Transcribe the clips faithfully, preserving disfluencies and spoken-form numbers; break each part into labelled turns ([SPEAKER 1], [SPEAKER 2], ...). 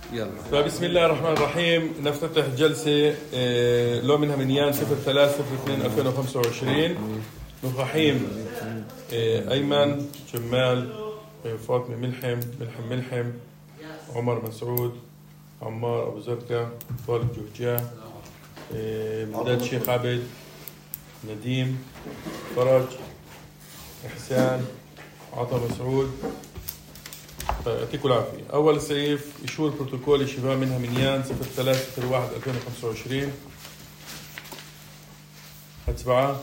[SPEAKER 1] يلا.
[SPEAKER 2] فبسم الله الرحمن الرحيم نفتتح جلسة لو منها منيان صفر ثلاثة صفر اثنين ألفين وخمسة وعشرين. نفحيم أيمن جمال فاطمة ملحم ملحم ملحم عمر مسعود عمار أبو زرقة طالب جوجاه مداد شيخ عبد نديم فرج إحسان عطا مسعود. يعطيكم العافية. أول سيف إشور بروتوكول الشباب منها منيان صفر ثلاثة صفر واحد ألفين وخمسة وعشرين. هتسبعة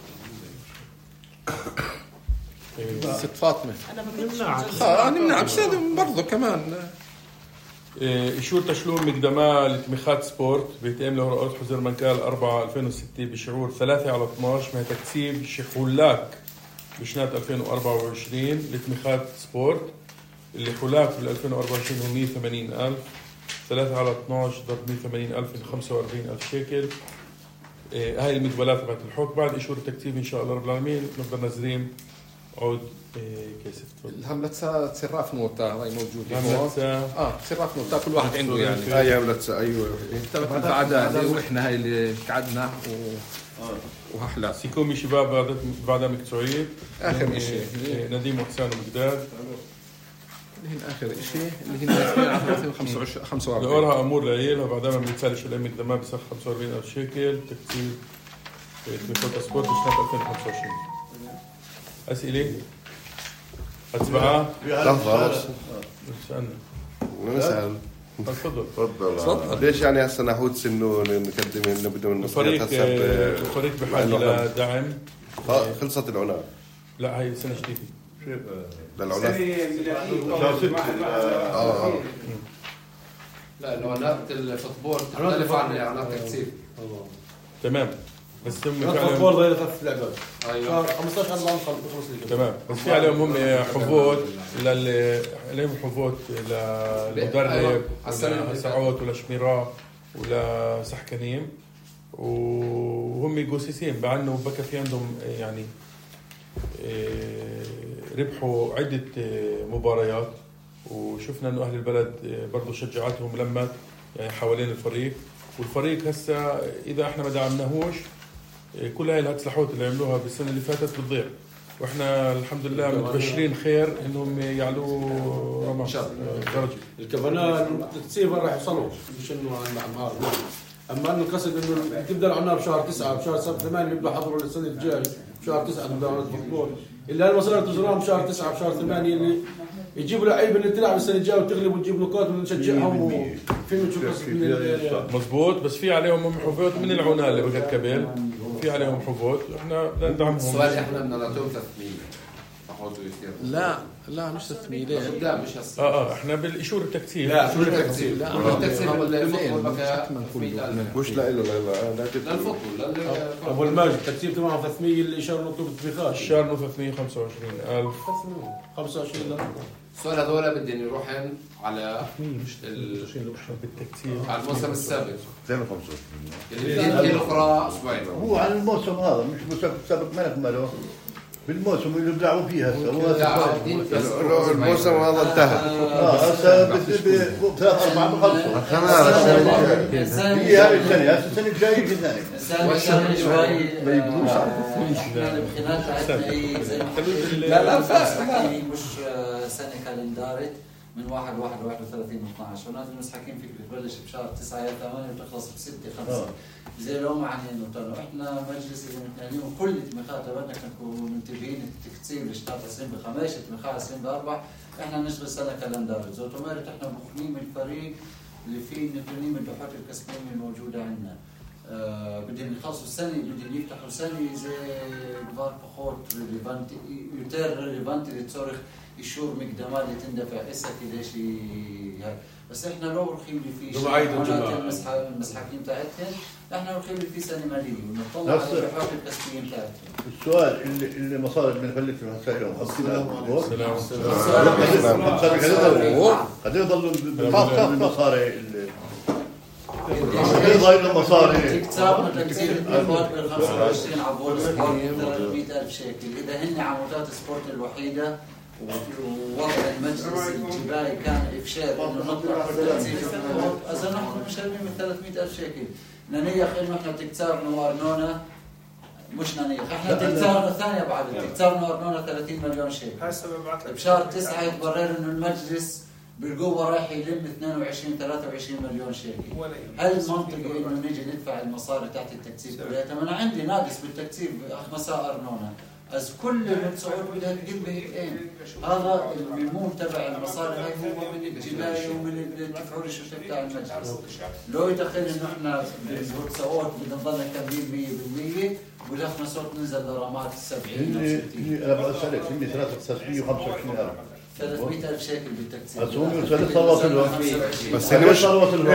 [SPEAKER 1] ست فاطمة أنا نمنع بس برضو كمان.
[SPEAKER 2] إشور تشلوم مقدماء لتمخات سبورت بيتم له رئيس حزير منكال أربعة ألفين وستة بشعور ثلاثة على اثناشر مع تكسيب شحولاك بشنات ألفين وأربعة وعشرين لتمخات سبورت. اللي حلاك بال ألفين وأربعة وعشرين هو مية وثمانين ألف. ثلاثة على اثناشر ضرب مية وثمانين ألف خمسة وأربعين ألف شيكل. إيه هاي المقبلات تبعت الحكم. بعد إشور التكتيب إن شاء الله رب العالمين نقدر نازلين عود إيه كيسة.
[SPEAKER 1] الهملتسا تصراف نوتا هاي موجودة.
[SPEAKER 2] الهملتسا
[SPEAKER 1] آه تصراف نوتا كل واحد عنده يعني.
[SPEAKER 3] هاي هملتسا أيوة.
[SPEAKER 1] تبع العادة وإحنا هاي اللي قعدنا و وهحلا.
[SPEAKER 2] سيكومي شباب بعد بعدها مقطوعين.
[SPEAKER 1] آخر شيء
[SPEAKER 2] نديم وحسان ومقداد.
[SPEAKER 1] اللي هن آخر شيء اللي هن خمسة وأربعين.
[SPEAKER 2] لأولها أمور لعيلها بعدها ما بنتسالش الأمي قدامها بسخ خمسة وأربعين ألف شيكل تكتيب تمخات سبورت سنة ألفين وخمسة وعشرين. أسئلة؟ هتسبعها؟
[SPEAKER 3] لحظة بس
[SPEAKER 2] سألنا
[SPEAKER 3] نسأل.
[SPEAKER 2] تفضل
[SPEAKER 3] تفضل. ليش يعني هسه نحوت إنه نقدم إنه بدون
[SPEAKER 2] الفريق الفريق بحاجة لدعم.
[SPEAKER 3] خلصت العناء.
[SPEAKER 2] لا هاي سنة جديدة.
[SPEAKER 3] للعناء.
[SPEAKER 1] آه. لا العناء الفوتبول تختلف عن العناء التكتيب.
[SPEAKER 2] تمام. بس هم
[SPEAKER 4] الفوتبول غير ثلاث لعبات.
[SPEAKER 1] أيوة.
[SPEAKER 4] خمسة عشر أربعة خلص.
[SPEAKER 2] تمام. بس في عليهم هم حفوظ لل عليهم حفوظ للمدرب ولا سعود ولا شميرة ولا سحكنيم وهم جوسيسين بعنوا بكى في عندهم يعني ربحوا عدة مباريات وشفنا إنه أهل البلد برضو شجعتهم لمت يعني حوالين الفريق. والفريق هسه إذا إحنا ما دعمناهوش كل هاي الهتسلحوت اللي عملوها بالسنة اللي فاتت بتضيع. وإحنا الحمد لله متبشرين خير إنهم يعلوا رمى درجة.
[SPEAKER 4] الكفنان التكسير راح يوصلوا مش إنه مع أما إنه قصد إنه تبدأ العناء بشهر تسعة بشهر سبعة ثمانية يبدأ حضروا السنة الجاي بشهر تسعة تبدأ عناء الفوتبول. إلا المسألة تزورهم بشهر تسعة بشهر ثمانية اللي يجيبوا لعيبة اللي تلعب السنة الجاية وتغلب وتجيب نقاط ونشجعهم وفين شو قصة
[SPEAKER 2] مزبوط. بس في عليهم هم حفوظ من العناء اللي بقت كبير في عليهم حفوظ إحنا ندعمهم.
[SPEAKER 1] السؤال إحنا بدنا نعطيهم ثلاثمية. لا لا مش ثلاثمية لا مش هسه.
[SPEAKER 2] آه آه إحنا بالإشور التكتيب.
[SPEAKER 1] لا شو التكتيب؟ لا التكتيب
[SPEAKER 3] مش لا إلا لا لا
[SPEAKER 1] الفوتبول
[SPEAKER 4] أبو الماجد التكتيب تبعهم ثلاثمية اللي إشارة نطلب التبخات.
[SPEAKER 2] الشهر ثلاثمية وخمسة وعشرين ألف.
[SPEAKER 4] خمسة وعشرين لا.
[SPEAKER 1] السؤال هذول بدي نروحن على
[SPEAKER 2] بالتكتيب
[SPEAKER 1] على الموسم السابق.
[SPEAKER 3] اثنين وخمسين.
[SPEAKER 1] اللي الأخرى أسبوعين.
[SPEAKER 5] هو على الموسم هذا مش موسم السابق ما نكمله بالموسم اللي بيلعبوا فيها
[SPEAKER 3] هسه. الموسم هذا انتهى.
[SPEAKER 5] اه هسه ثلاث أربعة بخلصوا.
[SPEAKER 3] خلاص.
[SPEAKER 5] هي هاي السنة هسه السنة الجاية في ثاني.
[SPEAKER 6] السنة شوي الامتحانات تاعتنا زي ما
[SPEAKER 1] لا لا فاس
[SPEAKER 6] مش سنة كالنداري من واحد واحد واحد وثلاثين واثناشر ونازل مسحكين فيك بتبلش بشهر تسعة يا ثمانية وتخلص بستة خمسة زي لو معنين وطلعوا احنا مجلس إذا متنانين وكل التمخات بدنا نكون منتبهين التكتيب لشتات عشرين بخمسة التمخات عشرين بأربعة احنا نشغل سنة كالنداري زي اوتوماتيك احنا مخمين الفريق اللي فيه نتنين من اللوحات الكسبية الموجودة عندنا. آه بدهم يخلصوا السنة بدهم يفتحوا سنة زي كبار فخور ريليفانت يوتر ريليفانت لتصرخ يشور مقدمات اللي تندفع إسا كده شيء هاي. بس إحنا لو رخيم اللي فيه شيء المسحاكين تاعتهم إحنا رخيم اللي فيه سنة مالية ونطلع على الحوار الكسبيين تاعتهم.
[SPEAKER 5] السؤال اللي اللي مصاري بنفلت في المسائل
[SPEAKER 2] السلام
[SPEAKER 5] السلام قد يضلوا بالمصاري غير المصاري
[SPEAKER 6] اكتسابنا تكثير النقاط بال خمسة وعشرين عبور سبورت ثلاثمية ألف شيكل. إذا هن عمودات سبورت الوحيدة ووضع المجلس الجبائي كان إفشال إنه نطلع بالتنسيق إذا نحن مشارين من ثلاثمئة ألف شيكل ننيخ إنه إحنا تكسرنا وأرنونا مش ننيخ إحنا تكسرنا ثانية بعد تكسرنا وأرنونا ثلاثين مليون شيكل بشهر تسعة يتبرر إنه المجلس بالقوة رايح يلم اثنين وعشرين ثلاثة وعشرين مليون شيكل. هل منطقي إنه نيجي ندفع المصاري تحت التكثيف كلها؟ أنا عندي ناقص بالتكثيف مساء أرنونا از كل من صعود بدها تجيب بهيئين. هذا الميمون تبع المصاري هاي هو من الجباية ومن التفعول الشتى بتاع المجلس. لو يدخل إنه إحنا بالصوت بدنا نضلنا كاملين مية بالمية ولحنا صوت ننزل لرامات السبعين أو ستين.
[SPEAKER 5] أنا بسألك إني ثلاثمئة وخمسة وعشرين ألف.
[SPEAKER 6] ثلاثمئة ألف شيكل بالتكثيف.
[SPEAKER 5] أظن ثلاث صلوات الوقت.
[SPEAKER 3] بس هنا مش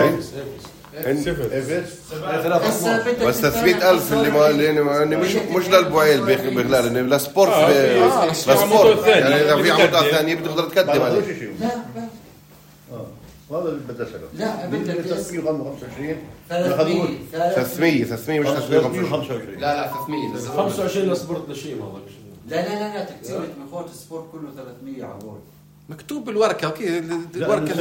[SPEAKER 3] بس ثلاثمئة ألف اللي ما اللي مش مش للبوعيل بغلال إنه لسبورت لسبورت يعني إذا في عمودات ثانية بتقدر تقدم عليه.
[SPEAKER 6] لا
[SPEAKER 5] هذا اللي بدي أسأله.
[SPEAKER 6] لا بدك
[SPEAKER 5] ثلاثمئة وخمسة وعشرين.
[SPEAKER 3] ثلاثمئة ثلاثمئة مش ثلاثمئة وخمسة وعشرين.
[SPEAKER 1] لا لا ثلاثمئة
[SPEAKER 4] خمسة وعشرين لسبورت لشيء هذا.
[SPEAKER 6] لا لا لا لا تكتيبة من خوت السبورت كله ثلاثمئة عبور.
[SPEAKER 1] مكتوب بالورقة كذا الورقة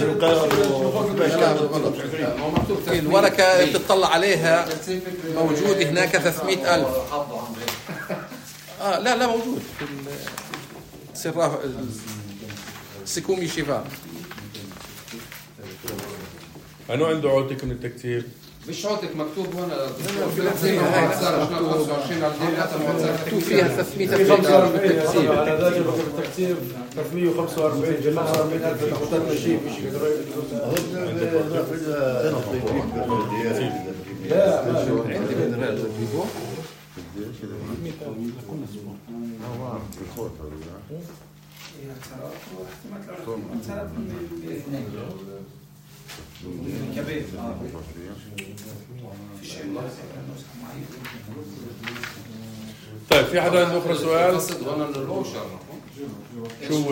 [SPEAKER 1] الورقة بتطلع عليها موجود هناك ثلاثمئة ألف. آه لا لا موجود في السراف السكومي شفاء.
[SPEAKER 2] أنا عنده عوتك من التكتيب.
[SPEAKER 1] مش عوتك مكتوب هنا مكتوب فيها ثلاثمئة
[SPEAKER 4] وخمسة وأربعين على ذلك التكتيب ثلاثمئة وخمسة وأربعين جماعة أربعين ألف تحطنا شيء مش يقدروا لا
[SPEAKER 1] عندي من هذا تجيبه
[SPEAKER 2] طيب في حدا عنده أخرى سؤال؟ شو هو؟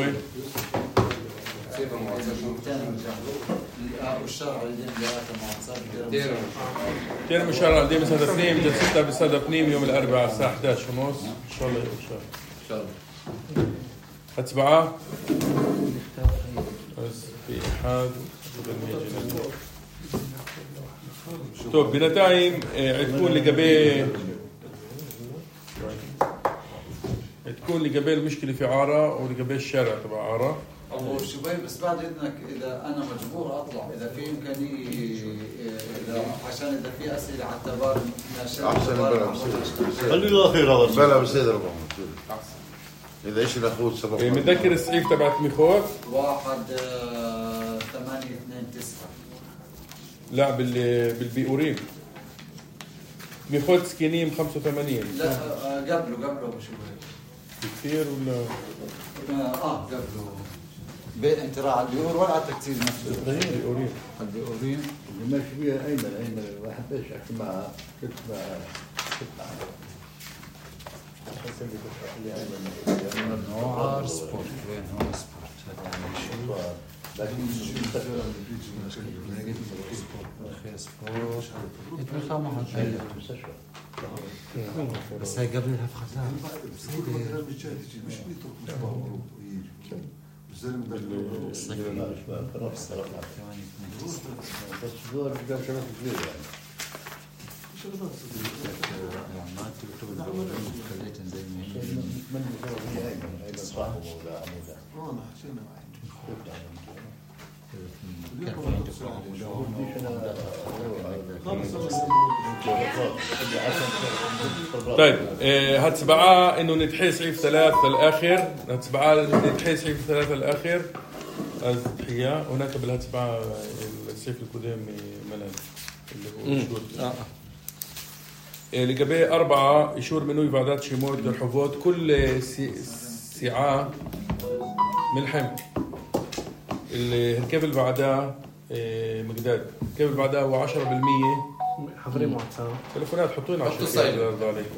[SPEAKER 2] تيرم الشهر عندي مسادة اثنين جلستها بالسادة اثنين يوم الأربعاء الساعة إحدى عشر ونص إن شاء الله إن شاء الله. هتسبعة بس في إحاد طب بنتايم تكون لقبل تكون لقبل مشكلة في عارة ولقبل الشارع تبع عارة.
[SPEAKER 6] الله شوي بس بعد إذنك إذا أنا مجبور أطلع إذا في إمكانية إذا عشان إذا في أسئلة على التبار
[SPEAKER 3] أحسن بلا
[SPEAKER 5] خلي له أخير هذا
[SPEAKER 3] بلا بسيدر إذا إيش الأخوة سبب
[SPEAKER 2] متذكر السعيف تبعت ميخوت
[SPEAKER 6] واحد ثمانية اثنين تسعة
[SPEAKER 2] لا بال بالبيوريم ميخوت سكينيم خمسة وثمانين
[SPEAKER 6] لا قبله قبله شوي
[SPEAKER 2] كثير ولا
[SPEAKER 6] اه قبله انت راح على البيور ولا على التكتير نفسه؟
[SPEAKER 2] البيوريم
[SPEAKER 6] البيوريم
[SPEAKER 5] اللي ماشي فيها أيمن أيمن ما حبيتش أحكي معها كنت مع كنت معها
[SPEAKER 6] نوع سبورت وين هو سبورت هذا
[SPEAKER 5] لكن
[SPEAKER 6] سبورت يتبقى معها المستشفى بس هي قبلها في خزان
[SPEAKER 5] بس دور قال شباب كبير يعني
[SPEAKER 6] ما تكتب البيوريم خليتهم زي ما هي
[SPEAKER 5] من هي أيمن أيمن صاحبه ولا عموده
[SPEAKER 1] أنا حسينا
[SPEAKER 2] طيب هتسبعة إنه نتحي سعيف ثلاثة الآخر هتسبعة نتحي سعيف ثلاثة الآخر التحية هناك بالهتسبعة السيف القدامي ملل اللي هو مشهور اللي قبل أربعة يشور منه يبعدات شموت الحفوظ كل ساعة ملحم اللي الكابل بعدها مقداد الكابل بعدها هو عشرة بالمية
[SPEAKER 4] حضرين معتاد
[SPEAKER 2] تلفونات حطوين عشرة عليكم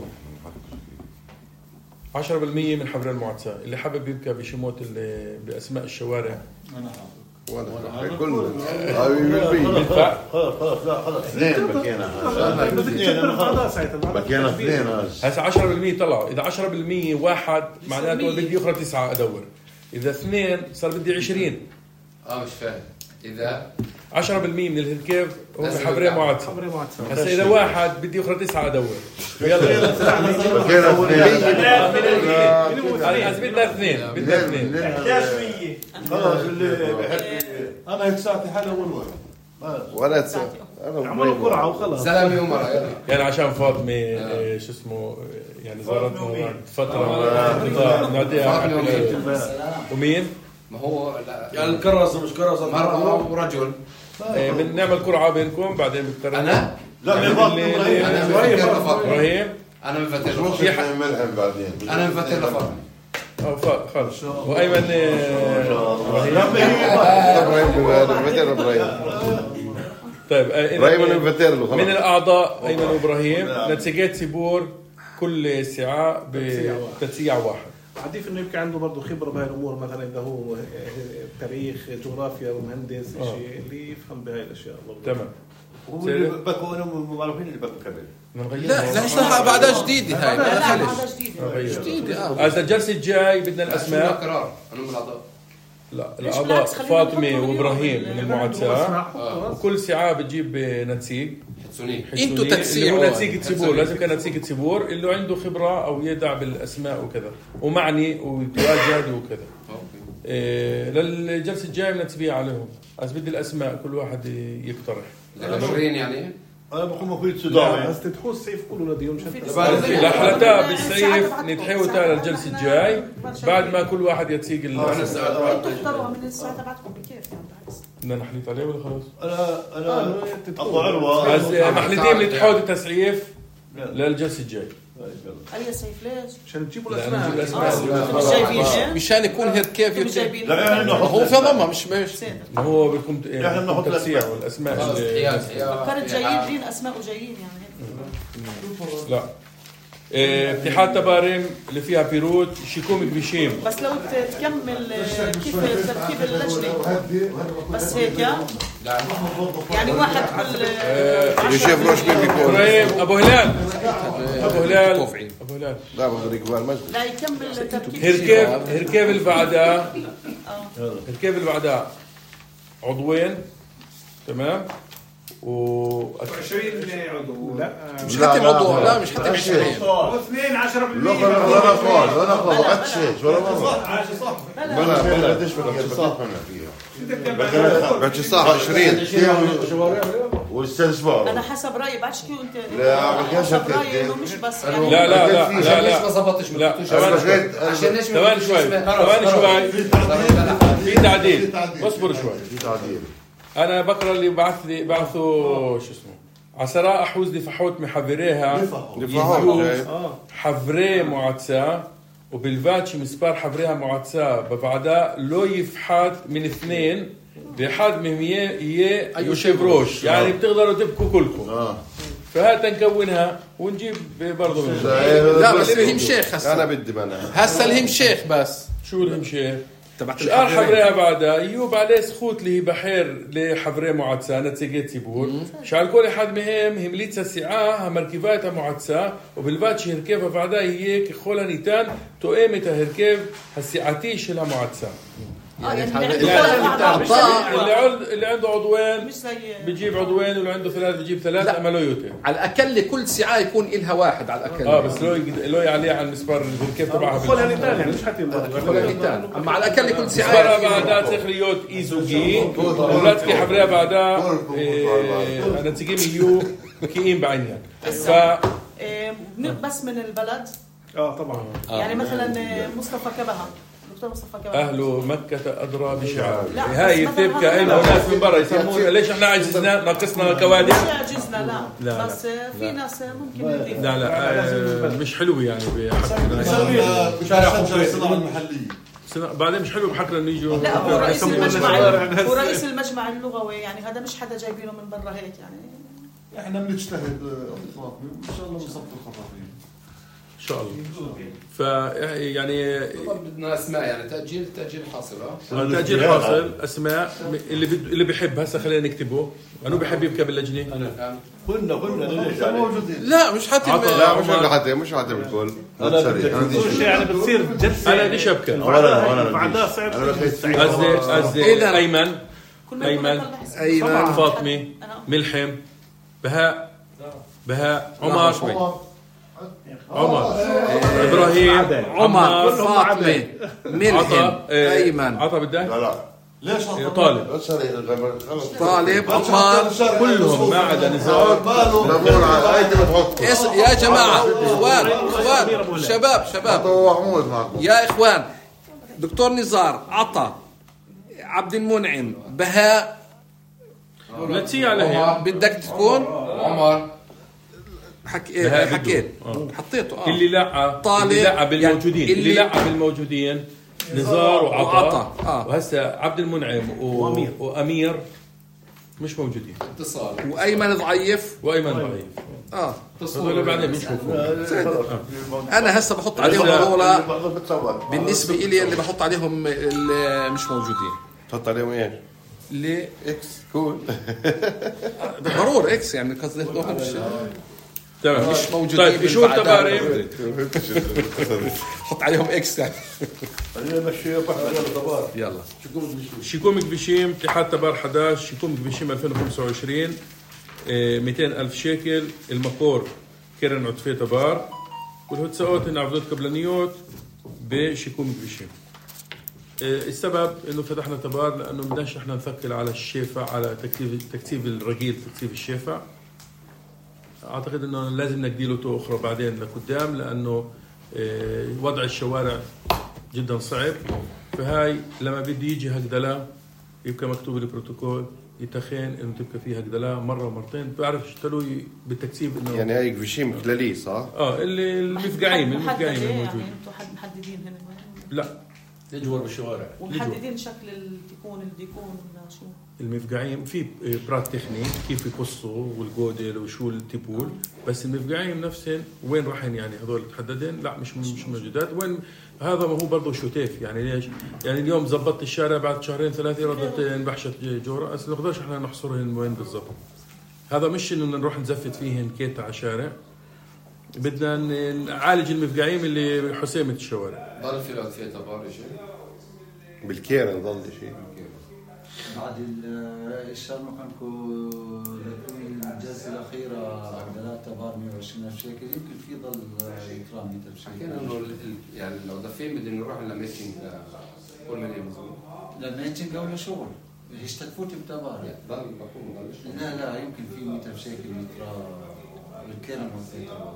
[SPEAKER 2] عشرة بالمية من حفر المعتاد اللي حابب يبكى بشموت اللي بأسماء الشوارع
[SPEAKER 3] وانا كله
[SPEAKER 2] بالفعل
[SPEAKER 5] خلاص لا خلاص اثنين بكينا بكينا اثنين
[SPEAKER 2] هسه عشرة بالمية طلعوا إذا عشرة بالمية واحد معناته بدي أخرى تسعة أدور اذا اثنين صار بدي عشرين.
[SPEAKER 1] اه مش فاهم. اذا
[SPEAKER 2] عشرة بالمية من الهركيف هو حبريه معدسه. هسا اذا واحد بدي اخرى تسعه ادور. يلا انا بدنا اثنين بدنا اثنين
[SPEAKER 5] خلاص اللي بحب
[SPEAKER 4] انا هيك ساعتي حالي اول
[SPEAKER 3] وانا تسعة انا
[SPEAKER 4] عملوا قرعه وخلاص.
[SPEAKER 1] سلام عمر يلا.
[SPEAKER 2] يعني عشان فاطمه شو اسمه يعني زارتنا فتره ناديها ومين؟
[SPEAKER 1] ما هو لا
[SPEAKER 4] يعني الكراسه مش كراسه
[SPEAKER 1] مرأة ورجل.
[SPEAKER 2] بنعمل قرعه بينكم بعدين بتقرروا.
[SPEAKER 1] انا
[SPEAKER 5] لا
[SPEAKER 1] انا ابراهيم انا مفتر
[SPEAKER 3] ملهم بعدين
[SPEAKER 1] انا مفتر لفاطمه.
[SPEAKER 2] اه خلص وايمن
[SPEAKER 3] ابراهيم ابراهيم
[SPEAKER 2] طيب
[SPEAKER 3] ابراهيم مفتر
[SPEAKER 2] من الاعضاء ايمن وابراهيم نتيجات سيبور كل ساعه بتسيع واحد.
[SPEAKER 4] عديف انه يبقى عنده برضه خبره بهاي الامور، مثلا اذا هو تاريخ جغرافيا ومهندس شيء اللي يفهم بهاي الاشياء برضه.
[SPEAKER 2] تمام.
[SPEAKER 5] هو اللي بكوا انهم معروفين اللي بكوا كبير.
[SPEAKER 1] لا لا صح بعدها جديده هاي
[SPEAKER 6] لا بعدها جديده
[SPEAKER 1] جديده. اه
[SPEAKER 2] هذا الجلسه الجاي بدنا الاسماء.
[SPEAKER 1] قرار انا من الاعضاء.
[SPEAKER 2] لا الاعضاء فاطمه وابراهيم من المعادسه وكل ساعه بتجيب نسيج.
[SPEAKER 1] انتوا تكسير
[SPEAKER 2] نسيج تسيبور لازم كان نسيج تسيبور اللي عنده خبره او يدع بالاسماء وكذا ومعني ويتواجد وكذا. إيه للجلسه الجايه بنتبيع عليهم بس بدي الاسماء كل واحد يقترح.
[SPEAKER 1] مشهورين يعني
[SPEAKER 5] انا بكون مفيد سوداوي
[SPEAKER 4] بس تدخل السيف كله لديهم شتى
[SPEAKER 2] لا حلتا بالسيف نتحيو تاع الجلسه الجاي بعد ما كل واحد يتسيق
[SPEAKER 7] انتوا تختاروا من الساعه تبعتكم بكيف يعني بالعكس
[SPEAKER 2] بدنا نحليط عليه ولا خلاص؟
[SPEAKER 5] انا انا ابو عروه
[SPEAKER 2] بس محلتين نتحاول تسعيف للجلسه الجاي.
[SPEAKER 7] اي سيف ليش؟
[SPEAKER 4] عشان تجيبوا الاسماء
[SPEAKER 7] مش جايبين
[SPEAKER 1] مشان يكون هيك كيف
[SPEAKER 7] جايبين
[SPEAKER 1] هو في ضمه مش مش
[SPEAKER 2] ما هو بيكون يعني تسعير والاسماء
[SPEAKER 7] فكرت جايين جايين اسماء وجايين يعني
[SPEAKER 2] لا اتحاد تبارم اللي فيها بيروت شيكومي بشيم.
[SPEAKER 7] بس لو تكمل كيف ترتيب اللجنه بس هيك يعني واحد كل
[SPEAKER 3] يشوف روش مين بيكون
[SPEAKER 2] ابو هلال ابو هلال ابو هلال
[SPEAKER 3] لا بده يكون المجلس
[SPEAKER 7] لا يكمل ترتيب
[SPEAKER 2] هركيف هركيف اللي بعدها هركيف اللي بعدها عضوين تمام و
[SPEAKER 4] عشرين عضو. لا
[SPEAKER 1] مش حتى موضوع لا مش حتى عشرين
[SPEAKER 4] اثنين عشرة بالمية.
[SPEAKER 5] لا لا خالص ولا خالص غتشيش ولا مرة
[SPEAKER 7] صح
[SPEAKER 5] بلا بلا بديش بديش صح فيها
[SPEAKER 3] بحكي صح عشرين
[SPEAKER 5] والاستاذ شباب
[SPEAKER 7] انا حسب رايي بعد شكو انت
[SPEAKER 5] لا ما كانش
[SPEAKER 7] حسب رايي انه مش بس يعني
[SPEAKER 2] لا لا لا لا
[SPEAKER 1] ليش ما ظبطش
[SPEAKER 2] لا
[SPEAKER 1] عشان ليش
[SPEAKER 2] ثواني شوي ثواني شوي في تعديل اصبر شوي
[SPEAKER 5] في تعديل.
[SPEAKER 2] انا بقرا اللي بعث لي بعثوا شو اسمه عسراء حوزلي فحوت محفريها حفري معدسة وبالفاتش مسبار حفريها معدسة ببعدها لو يفحت من اثنين لحد من يه يشبروش يعني بتقدروا تبكوا كلكم فهات نكونها ونجيب برضه
[SPEAKER 1] لا بس الهم شيخ هسه
[SPEAKER 3] انا بدي منها
[SPEAKER 1] هسه الهم شيخ بس
[SPEAKER 2] شو الهم شيخ
[SPEAKER 1] تبعت
[SPEAKER 2] شقار حفريها بعدها يوب عليه سخوت اللي هي بحير لحفريه معدسة نتسيجيت سيبور شعال كل حد مهم همليتها ساعة مركباتها معدسة وبالباتش هركيفها بعدها هيك خولها نيتان تقيمتها هركيف هالساعتيش لها معدسة اللي اللي عنده عضوين بيجيب عضوين واللي عنده ثلاث بيجيب ثلاث امالويوتين
[SPEAKER 1] على الاقل كل ساعه يكون إلها واحد على الاقل
[SPEAKER 2] اه بس لو لو عليه على المسبار الهركيف تبعها
[SPEAKER 4] خلها نتان مش حتى
[SPEAKER 1] اما على الاقل كل ساعه
[SPEAKER 2] مسبارها بعدها تخليوت ايزوجي ولاتكي حبريها بعدها انا تجيب يو كيين بعينها
[SPEAKER 7] ف بس من البلد
[SPEAKER 4] اه طبعا
[SPEAKER 7] يعني مثلا مصطفى كبهه
[SPEAKER 2] أهل مكة أدرى بشعار هاي تبقى أين ناس من برا يسمون ليش إحنا عجزنا ناقصنا كوادر
[SPEAKER 7] مش عجزنا لا, لا بس لا. في ناس ممكن يضيفوا
[SPEAKER 2] لا لا مش حلو يعني
[SPEAKER 5] بشارع الصناعة المحلية
[SPEAKER 2] بعدين مش حلو بحكرة إنه يجوا
[SPEAKER 7] لا هو رئيس المجمع هو رئيس المجمع اللغوي يعني هذا مش حدا جايبينه من برا هيك يعني
[SPEAKER 5] إحنا بنجتهد إن شاء الله بنصفي الخطابين
[SPEAKER 2] ان شاء الله. ف يعني
[SPEAKER 1] بدنا اسماء يعني تاجيل تاجيل حاصل
[SPEAKER 2] اه تاجيل حاصل اسماء اللي بد... اللي بحب هسه خلينا نكتبه. انا بحب يبقى باللجنه
[SPEAKER 5] كنا كنا موجودين.
[SPEAKER 1] لا مش حتى
[SPEAKER 3] لا مش حتى مش حتى بقول
[SPEAKER 8] يعني بتصير جلسه
[SPEAKER 2] انا بديش ابكي
[SPEAKER 5] ولا
[SPEAKER 8] بعدها صعب
[SPEAKER 2] قصدي قصدي ايمن ايمن
[SPEAKER 1] ايمن
[SPEAKER 2] فاطمه ملحم بهاء بهاء عمر عمر ابراهيم
[SPEAKER 1] عمر فاطمه ملحم ايمن
[SPEAKER 2] عطا بدك
[SPEAKER 3] لا لا
[SPEAKER 8] ليش
[SPEAKER 2] طالب
[SPEAKER 1] طالب عمر
[SPEAKER 2] كلهم ما عدا نزار.
[SPEAKER 1] يا جماعه اخوان اخوان شباب شباب يا اخوان دكتور نزار عطا عبد المنعم بهاء
[SPEAKER 2] لا تسي عليه
[SPEAKER 1] بدك تكون
[SPEAKER 3] عمر
[SPEAKER 1] حكي حكيت حطيته اه
[SPEAKER 2] اللي لا
[SPEAKER 1] طالب
[SPEAKER 2] اللي لا بالموجودين
[SPEAKER 1] يعني
[SPEAKER 2] اللي لا بالموجودين نزار وعطا
[SPEAKER 1] آه.
[SPEAKER 2] وهسه عبد المنعم و... وامير وامير مش موجودين.
[SPEAKER 1] اتصال وايمن ضعيف
[SPEAKER 2] وايمن ضعيف
[SPEAKER 1] اه
[SPEAKER 2] هذول بعدين بنشوفوا.
[SPEAKER 1] انا هسه بحط عليهم هذول بالنسبه لي اللي بحط عليهم اللي مش موجودين.
[SPEAKER 3] تحط عليهم ايش؟
[SPEAKER 1] اللي
[SPEAKER 3] اكس كول
[SPEAKER 1] ضروري اكس يعني قصدي مش
[SPEAKER 2] تمام
[SPEAKER 1] مش موجودين.
[SPEAKER 2] طيب شو التباري؟
[SPEAKER 1] حط عليهم اكس يعني
[SPEAKER 2] يلا شيكومك بشيم اتحاد تبار احد عشر شيكومك بشيم ألفين وخمسة وعشرين مئتين ألف شيكل. المقور كيرن عطفي تبار والهتساوت هن عبدود قبلانيوت بشيكومك بشيم. السبب انه فتحنا تبار لانه بدناش احنا نثقل على الشيفع على تكتيف تكتيف الرجيل تكتيف الشيفع. اعتقد انه لازم نديله تو اخرى بعدين لقدام لانه وضع الشوارع جدا صعب. فهاي لما بدي يجي هكذا يبقى مكتوب البروتوكول يتخين انه تبقى فيه هكذا مره ومرتين. بعرف اشتروا بالتكتيب انه
[SPEAKER 3] يعني هيك بشيم كلالي صح؟
[SPEAKER 2] اه اللي المفقعين المفقعين الموجودين.
[SPEAKER 7] انتم حد محددين هنا؟
[SPEAKER 2] لا
[SPEAKER 4] يجور بالشوارع
[SPEAKER 7] ومحددين شكل الديكون الديكون شو
[SPEAKER 2] المفقعين في برات تكنيك كيف يقصوا والجودل وشو التبول. بس المفقعين نفسهم وين راحين يعني هذول تحددين لا مش مش موجودات. وين هذا ما هو برضه شوتيف يعني ليش يعني اليوم زبطت الشارع بعد شهرين ثلاثه ردت انبحشت جوره. بس نقدرش احنا نحصرهن وين بالضبط. هذا مش انه نروح نزفت فيهن كيت على الشارع. بدنا نعالج المفقعين اللي حسيمه الشوارع.
[SPEAKER 1] ضل في الوقت في تبار شيء
[SPEAKER 3] بالكيرن ضل شيء
[SPEAKER 6] بعد الشهر كانكم الجلسه الاخيره عدلات تبار مئة وعشرين ألف شيكل يمكن في ضل اكرام مئة ألف شيكل.
[SPEAKER 1] حكينا انه يعني لو دافين بدنا نروح لميتنج كل من يمزون
[SPEAKER 6] لميتنج او لشغل اشتكفوت بتبار
[SPEAKER 1] ضل بكون
[SPEAKER 6] لا لا يمكن في مئة ألف شيكل يقرا الكرم والثيتر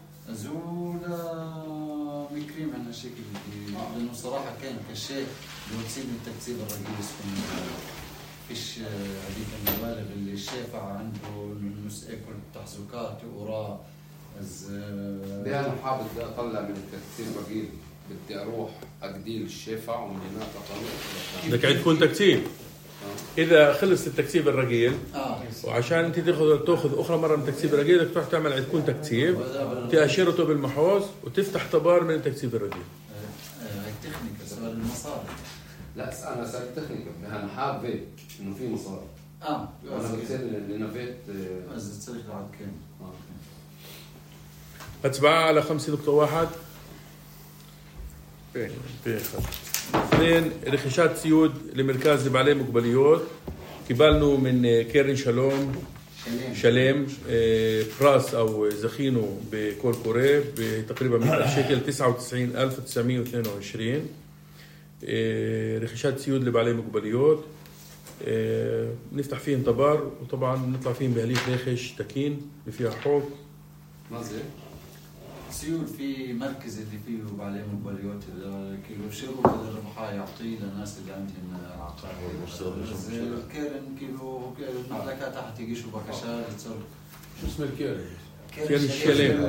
[SPEAKER 6] زولا مكريم عن الشكل لانه صراحه كان كشيء لو تصير من التكتيب الرئيس فيش هذيك المبالغ اللي الشافع عنده يكون تحزكات وراء
[SPEAKER 1] بيان حابب اطلع من التكتيب الرقيق بدي اروح اقديل الشافع ومن هناك اطلع
[SPEAKER 2] بدك تكون تكتيب. إذا خلص التكتيب الرجيل
[SPEAKER 6] آه.
[SPEAKER 2] وعشان أنت تأخذ تأخذ أخرى مرة من التكتيب الرجيل بدك تروح تعمل عندكم تكتيب تأشيرته بالمحوظ وتفتح تبار من التكتيب الرجيل.
[SPEAKER 6] التكنيك سؤال المصاري.
[SPEAKER 1] لا أنا سألت تكنيك أنا حابب إنه في مصاري.
[SPEAKER 6] آه.
[SPEAKER 1] أنا بتصير لنفيت.
[SPEAKER 6] أزيد صريح العد كام.
[SPEAKER 2] هتبعها على خمسة نقطة واحد. بين بيخد. اثنين رخيشات سيود لمركز بعليه مقبليوت كبالنو من كيرن شالوم شاليم براس او زخينو بكول كوري بتقريبا مئة ألف شيكل تسعة وتسعين ألف وتسعمئة واثنين وعشرين. رخيشات سيود لبعليه مقبليوت نفتح فيهم تبار وطبعا نطلع فيهم بهليف ريخش تكين اللي فيها حوض
[SPEAKER 1] مازل
[SPEAKER 6] سيول في مركز اللي فيه بعليه مقبليوت كيلو شيرو بدل الربحاء يعطيه للناس اللي عندهم عقار. الكيرن كيلو المملكة تحت يجيشوا بكشار يتصرف.
[SPEAKER 4] شو اسم الكيرن؟
[SPEAKER 2] كيرن الشليم.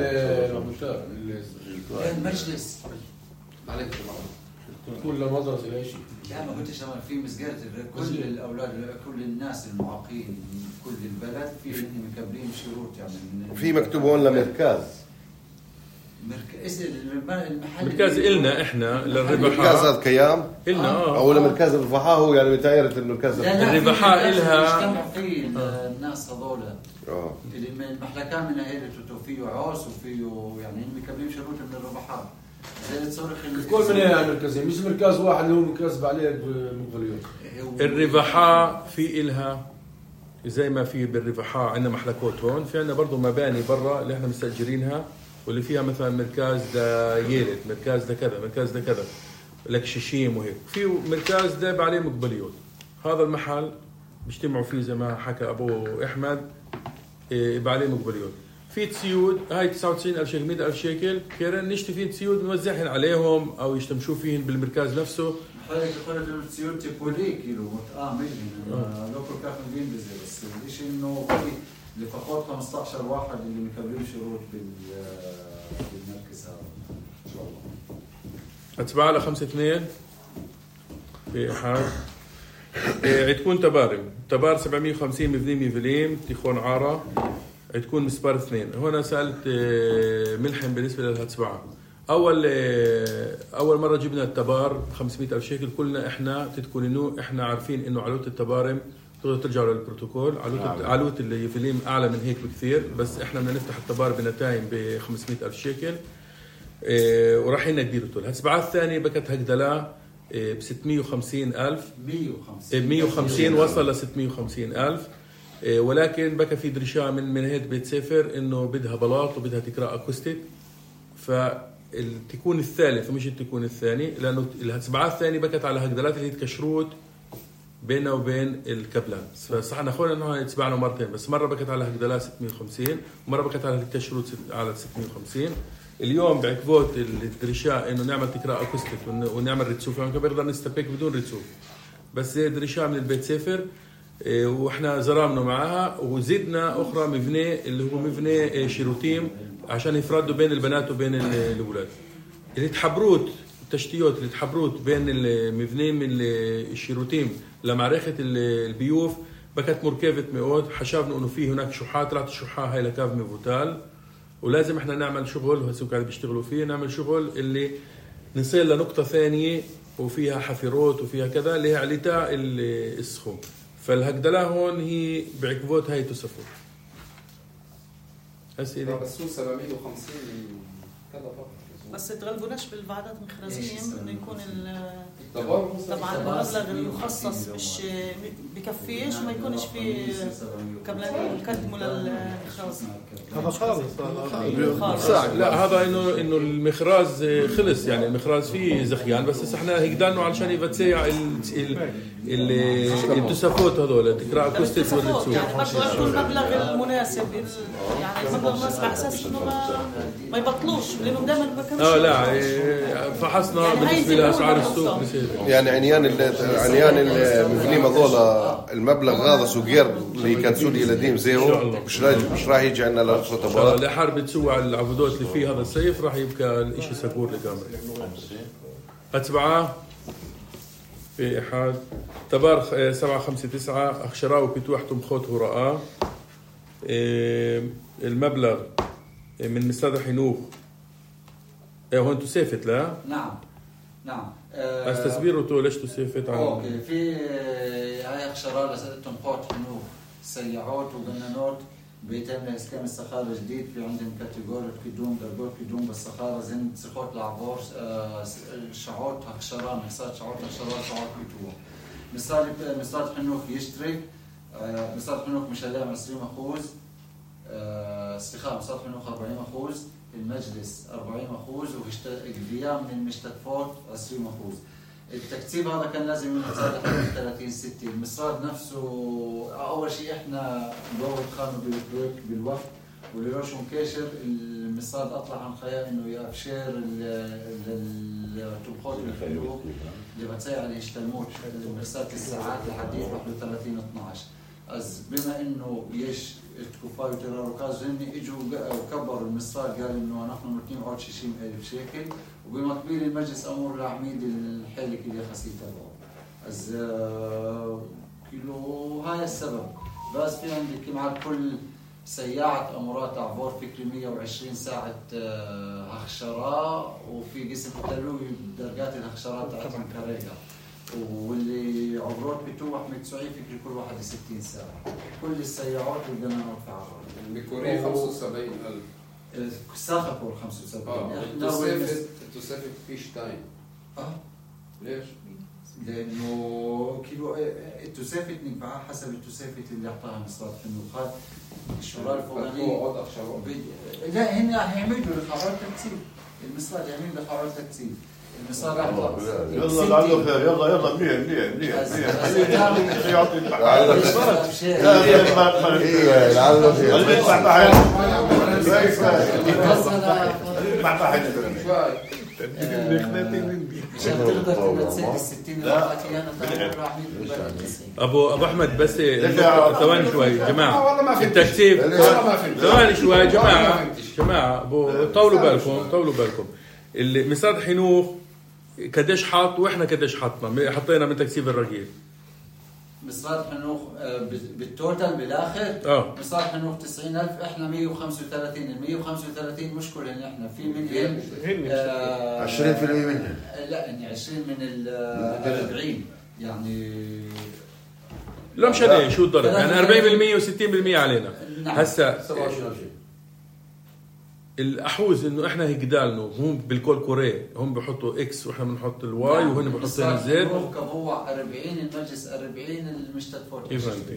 [SPEAKER 6] المجلس.
[SPEAKER 1] عليك طبعا.
[SPEAKER 4] كل مدرسة لا شيء.
[SPEAKER 6] لا ما قلتش أنا في مسجد كل الأولاد كل الناس المعاقين كل البلد في إنهم مكبرين شروط يعني.
[SPEAKER 3] في مكتوب هون لمركز.
[SPEAKER 6] مركز المحل
[SPEAKER 2] مركز إلنا إحنا للربحاء
[SPEAKER 3] مركز الكيام
[SPEAKER 2] إلنا آه.
[SPEAKER 3] أو مركز الربحاء هو يعني متعيرة المركز
[SPEAKER 2] الربحاء إلها
[SPEAKER 6] اجتمع فيه الناس هذول
[SPEAKER 3] اه
[SPEAKER 6] اللي من المحلكان من عائلة وفيه عوس وفيه يعني هم مكملين شروط من الربحاء زي تصرخ
[SPEAKER 4] كل من هي مركزين مش مركز واحد اللي هو مركز عليه بمغليون.
[SPEAKER 2] الربحاء في إلها زي ما في بالربحاء عندنا محلكات هون في عندنا برضو مباني برا اللي احنا مستأجرينها واللي فيها مثلا مركز دا ييلت مركز دا كذا مركز دا كذا لك شيشيم وهيك في مركز دا عليه مقبليون. هذا المحل بيجتمعوا فيه زي ما حكى أبو أحمد يبقى عليه مقبليون. في تسيود هاي تسعة وتسعين ألف شيكل مئة ألف شيكل كيرن نشتي فيه تسيود نوزعهن عليهم أو يشتمشوا فيهن بالمركز نفسه.
[SPEAKER 6] حضرتك قلت إنه تسيود تبولي كيلو متآمل إنه لو كل كافن بين بزي بس ليش إنه قولي لفقط خمسة عشر واحد اللي مكملين شروط بالمركز هذا إن شاء الله.
[SPEAKER 2] أتباع على خمسة اثنين في أحد عتكون تبارم تبار سبعمية وخمسين مبني ميفليم تيخون عارة عتكون مسبار اثنين. هنا سألت ملحم بالنسبة للهتسبعة أول أول مرة جبنا التبار خمسمية ألف شيكل كلنا إحنا تتكون إنه إحنا عارفين إنه علوت التبارم تقدروا ترجعوا للبروتوكول علوت علوت اليوفيليم أعلى من هيك بكثير بس إحنا بدنا نفتح التبار بنتائم بخمسمية ألف شيكل ورايحين نديروا تول. الهتسبعة الثانية بكت هكذا بستمية وخمسين ألف مية وخمسين وصل لستمية وخمسين ألف ولكن بقى في درشة من من هيد بيت سفر إنه بدها بلاط وبدها تقرأ أكوستيك فالتكون الثالث ومش التكون الثاني لأنه الهتسبعة الثاني بقت على هقدلات اللي تكشروت بينه وبين الكابلان فصح نقول إنه يتبعنا مرتين بس مرة بقت على هقدلات ستمية وخمسين ومرة بقت على الكشروت على ستمية وخمسين. اليوم بعكبوت الدرشة إنه نعمل تقرأ أكوستيك ونعمل ريتسوف يعني بنقدر نستبيك بدون ريتسوف بس زي درشة من البيت سفر واحنا زرامنا معها وزدنا اخرى مبنى اللي هو مبنى شيروتيم عشان يفردوا بين البنات وبين الاولاد اللي تحبروت التشتيات اللي تحبروت بين المبنى من الشيروتيم لمعركه البيوف بكت مركبه مئات حسبنا انه في هناك شحات طلعت الشحاه هاي لكاف ميفوتال ولازم احنا نعمل شغل وهسه قاعد بيشتغلوا فيه نعمل شغل اللي نصل لنقطه ثانيه وفيها حفيروت وفيها كذا اللي هي عليتها السخون فالهقدلة هون هي بعقبوت هاي تصفر
[SPEAKER 1] أسئلة بس هو سبعمية وخمسين كذا فقط
[SPEAKER 7] بس تغلبوناش بالوعدات المخرجين انه يكون
[SPEAKER 1] طبعا
[SPEAKER 7] المبلغ المخصص مش بكفيش وما يكونش في قبل ان يقدموا للمخراج
[SPEAKER 8] هذا خالص
[SPEAKER 2] لا هذا انه انه المخراج خلص يعني المخراج فيه زخيان بس احنا هيك دانه علشان يبتسيع التوسفات هذول تقرا كوستيس ولا تسوق
[SPEAKER 7] يعني برضه يكون المبلغ المناسب يعني المبلغ المناسب على اساس انه ما ما يبطلوش لانه دائما
[SPEAKER 2] اه لا فحصنا يعني بالنسبه لاسعار السوق
[SPEAKER 3] يعني عنيان عنيان المبنيين هذول المبلغ هذا سوقير اللي كان سوري القديم زيه مش راح مش راح يجي عندنا للخطبات
[SPEAKER 2] لحرب تسوى على العبودات اللي فيه هذا الصيف راح يبقى الشيء سكور لكامل. أتبعه في إحاد تبار سبعة خمسة تسعة أخشراء وبتوحتم خوت هراء المبلغ من مستاد حنوخ هون تسافت لا؟
[SPEAKER 6] نعم نعم
[SPEAKER 2] استسبيروا تو ليش تسافت
[SPEAKER 6] عنه؟ اوكي في هاي أخشراء لسدتهم خوت حنوخ سيعات وبنانات بيتم اسكان الصخارة جديد في عندهم كاتيجوري كيدوم درجات كيدوم بالصخارة زين سخوت العبور شعوت أخشراء مصاد شعوت أخشراء شعوت بيتوه مصاد مصاد حنوخ يشتري مصاد حنوخ مش هلاقي عشرين أخوز استخاء مصاد حنوخ أربعين أخوز المجلس أربعين أخوز وغيام من المشتتفات عشرين أخوز. التكتيب هذا كان لازم من ثلاثين ستين المصاد نفسه أول شيء إحنا دور خانوا بالكويك بالوقت وليروش مكاشر المصاد أطلع عن خيال إنه يأفشير التبخات الخلوق اللي بتساعد على يشتلموت المصاد الساعات لحديث واحد وثلاثين اثناعش از بما إنه يش الكفار وترارو كازو هن إجوا وكبروا المصاد قال إنه نحن متنين عود شيشين ألف شيكل وبمقبيل المجلس أمور العميد الحالك اللي خسيته از كيلو هاي السبب بس في عندك مع كل سياعة أمورات عبور فكري مية وعشرين ساعة هخشرة، وفي قسم التلوي درجات الهخشرات تاعتهم كريجة، واللي عبورات بتوح متسوعين فكري كل واحد ستين ساعة. كل السيارات بدنا ندفع
[SPEAKER 1] الميكوري خمسة وسبعين ألف
[SPEAKER 6] ساخة خمسة وسبعين.
[SPEAKER 1] اه التوسافت التوسافت فيش تايم.
[SPEAKER 6] اه
[SPEAKER 1] ليش؟
[SPEAKER 6] لأنه كيلو التوسافت نقبعها حسب التوسافت اللي أعطاها مصرات النوخات الشرار الفوقانية. لا هن هيعملوا لقرار تكسير المصرات، يعملوا لقرار تكسير المصرات.
[SPEAKER 5] يلا لعله خير، يلا يلا منيح منيح منيح منيح يعطي لعله خير.
[SPEAKER 6] مشان تقدر تسد الستين
[SPEAKER 2] ابو ابو احمد بس ثواني شوي جماعه التكثيف ثواني شوي جماعه جماعه ابو طولوا بالكم طولوا بالكم اللي مصاد حنوخ قديش حاط واحنا قديش حطنا حطينا من تكثيف الرجيل
[SPEAKER 6] مصاد حنوخ بالتوتال بالاخر
[SPEAKER 2] اه
[SPEAKER 6] مصاد حنوخ تسعين ألف، احنا مية وخمسة وثلاثين. ال مية وخمسة وثلاثين مشكلة ان احنا في منهم
[SPEAKER 3] عشرين بالمية منهم،
[SPEAKER 6] لا اني عشرين من ال أربعين يعني
[SPEAKER 2] لا مش عليه شو الضرب يعني أربعين بالمية وستين بالمية علينا. هسا الأحوز إنه إحنا هيك دالنا هم بالكول كوري هم بيحطوا إكس وإحنا بنحط الواي وهن بيحطوا الزد.
[SPEAKER 6] هو أربعين المجلس أربعين المشتت فور.
[SPEAKER 2] كيف فهمتي؟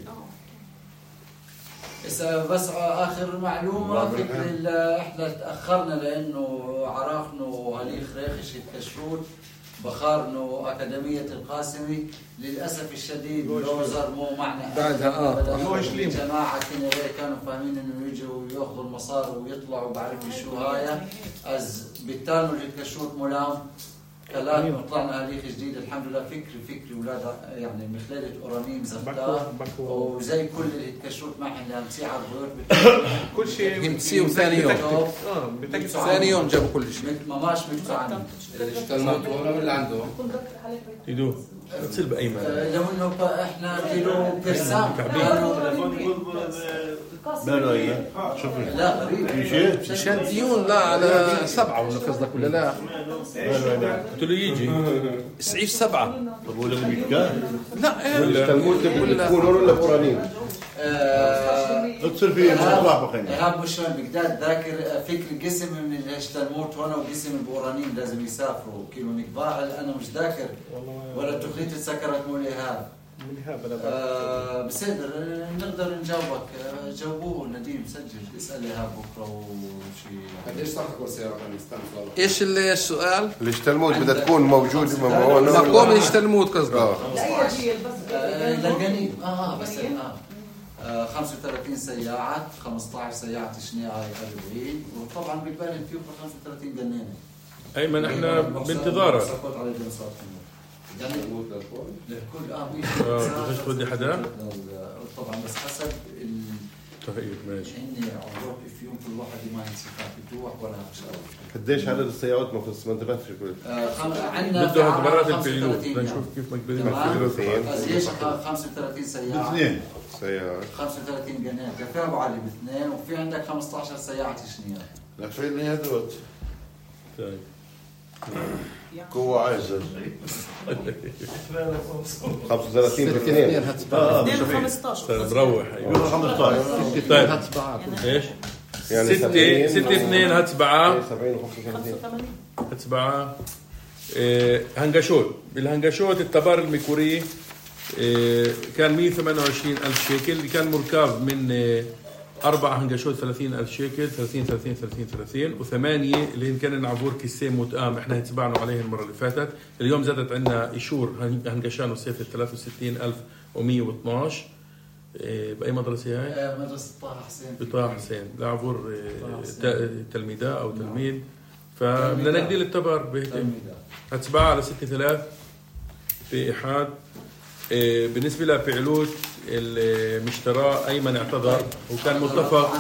[SPEAKER 6] بس آخر معلومة فكر إحنا تأخرنا لأنه عرفنا هليخ ريخش الكشروت بخارنو أكاديمية القاسمي للأسف الشديد لوزر مو معنا
[SPEAKER 8] بعدها اه
[SPEAKER 6] جماعة كانوا فاهمين إنه يجوا يأخذوا المصاري ويطلعوا بعرف شو هاي از بالتالي الكشروت ملام كلام طلعنا هليخ جديد الحمد لله. فكري فكري ولاد يعني مخلالة أورانيم زفتار وزي كل اللي تكشروت معهم لهم سعر غير
[SPEAKER 8] كل شيء
[SPEAKER 1] هم تسيو ثاني يوم
[SPEAKER 8] اه
[SPEAKER 1] ثاني يوم جابوا كل شيء
[SPEAKER 6] ما ماش مدفع
[SPEAKER 1] اشتغلوا ولا اللي عندهم
[SPEAKER 2] يدو تصير بأيمن
[SPEAKER 6] لو انه احنا كيلو بيرسام لا غريب
[SPEAKER 1] مشان ديون لا على سبعة ولا قصدك ولا لا؟
[SPEAKER 2] قلت له يجي
[SPEAKER 1] سعيف سبعة.
[SPEAKER 5] طب ولا بيتكان؟
[SPEAKER 1] لا
[SPEAKER 3] التلمود بتكون ولا بورانين؟
[SPEAKER 5] تصير فيه مصلح بخير.
[SPEAKER 6] إيهاب وشون بقداد ذاكر فكر قسم من الاشتلموت هنا وقسم البورانين لازم يسافروا كيلو نقباع. أنا مش ذاكر ولا تخليت تسكرت مو إيهاب. آه بسيدر نقدر نجاوبك. جاوبوه نديم سجل اسأل إيهاب بكرة وشي.
[SPEAKER 1] قديش صارت السيارة ايش السؤال؟
[SPEAKER 3] الاشتلموت بدها تكون موجود
[SPEAKER 1] مقوم الاشتلموت قصدك؟
[SPEAKER 7] لا جيل بس
[SPEAKER 6] للجنين اه بس اه خمسة وثلاثين سيارة خمسة عشر سيارة شنيعة أربعين وطبعا بالبالي فيه خمسة وثلاثين جنينة.
[SPEAKER 2] أيمن احنا بانتظارك.
[SPEAKER 6] جنين للكل اه
[SPEAKER 2] اه بدك تودي حدا؟
[SPEAKER 6] طبعا بس حسب ال
[SPEAKER 2] طيب ماشي.
[SPEAKER 6] إني عمرك في يوم كل واحد ما ينسفها بتوح ولا هالشغلة.
[SPEAKER 3] قديش عدد السيارات مخصص ما انتبهتش كل
[SPEAKER 6] عندنا
[SPEAKER 2] بده اعتبارات البيلوت نشوف كيف مقبلين
[SPEAKER 3] البيلوت.
[SPEAKER 6] ليش خمسة وثلاثين سيارة؟
[SPEAKER 5] اثنين
[SPEAKER 3] سيارات
[SPEAKER 6] خمسة وثلاثين جنيه كفايه ابو علي باثنين وفي عندك خمسة عشر سيارة شنيعة.
[SPEAKER 3] لفين هذول؟
[SPEAKER 2] طيب
[SPEAKER 3] قوة عايزة خمسة وثلاثين باثنين
[SPEAKER 7] اثنين وخمستاشر
[SPEAKER 2] مروح
[SPEAKER 5] يقول خمسة عشر.
[SPEAKER 2] طيب ايش؟
[SPEAKER 3] يعني
[SPEAKER 2] ستة ستة اثنين هات سبعة
[SPEAKER 3] سبعين وخمسة وثلاثين
[SPEAKER 2] هات سبعة إيه هنجاشوت بالهنجاشوت التبار الميكوري إيه كان مية وثمانية وعشرين ألف شيكل كان مركب من إيه أربعة هنجاشوت ثلاثين ألف شيكل ثلاثين ثلاثين ثلاثين ثلاثين وثمانية اللي كان نعبور كيسين متقام احنا هتبعنا عليه المرة اللي فاتت. اليوم زادت عندنا إيشور هنجاشان وصيف ثلاثة وستين ألف ومية واثناش. إيه بأي مدرسة هاي؟
[SPEAKER 6] مدرسة طه حسين.
[SPEAKER 2] بطه حسين لعبور إيه تلميذة أو تلميذ فبدنا نقدي التبر بهيك هتسبعة على ستة ثلاث في إحاد. إيه بالنسبة لفعلوت المشترى أيمن اعتذر وكان متفق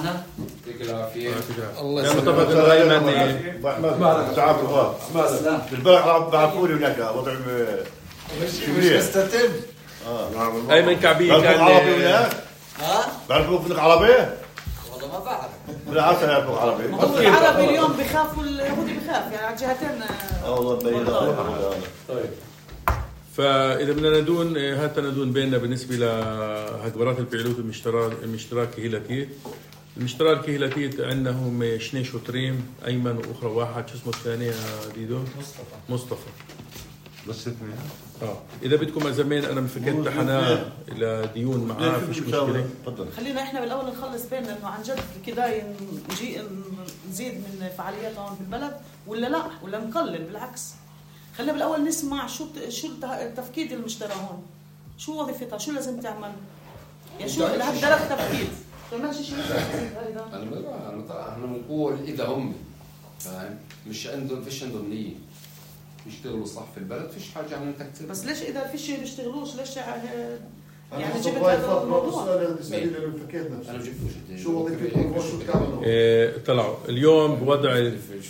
[SPEAKER 2] الله يسلمك كان متفق أيمن
[SPEAKER 5] تعال الغار البارح بعثوني هناك وضع
[SPEAKER 6] مش مستتم.
[SPEAKER 2] أيمن كعبي
[SPEAKER 5] كان عربي وياك
[SPEAKER 6] ها
[SPEAKER 5] بعرفوك انك عربي
[SPEAKER 6] والله ما بعرف
[SPEAKER 5] بالعرب يعرفوا عربي
[SPEAKER 7] هو العربي اليوم بخافوا اليهودي بخاف يعني على جهتين.
[SPEAKER 5] اه والله بين.
[SPEAKER 4] طيب
[SPEAKER 2] فإذا بدنا ندون هات ندون بيننا بالنسبة لهجبرات البيعلوت المشترك المشترك كهيلتي المشترك كهيلتي عندنا هم اثنين شطرين أيمن وأخرى واحد شو اسمه الثاني ديدو
[SPEAKER 6] مصطفى
[SPEAKER 2] مصطفى
[SPEAKER 3] بس اثنين.
[SPEAKER 2] اه إذا بدكم زمان أنا مفكرت حنا إلى ديون معاه فيش مشكلة.
[SPEAKER 5] تفضل.
[SPEAKER 7] خلينا احنا بالاول نخلص بيننا انه عن جد كده نجي نزيد من فعاليات هون في البلد ولا لا ولا نقلل بالعكس. خلينا بالاول نسمع شو شو التفكير المشترى هون شو وظيفتها شو لازم تعمل يعني شو لهالدرجه تفكير ماشي شيء هذا.
[SPEAKER 1] انا انا احنا بنقول اذا هم فاهم مش عندهم فيش عندهم نيه يشتغلوا صح في البلد فيش حاجه عن تكتب.
[SPEAKER 7] بس ليش اذا فيش بيشتغلوش ليش
[SPEAKER 5] يعني جبت هذا الموضوع
[SPEAKER 1] انا ما جبتوش
[SPEAKER 5] شو وظيفتكم وشو بتعملوا؟
[SPEAKER 2] إيه طلعوا اليوم بوضع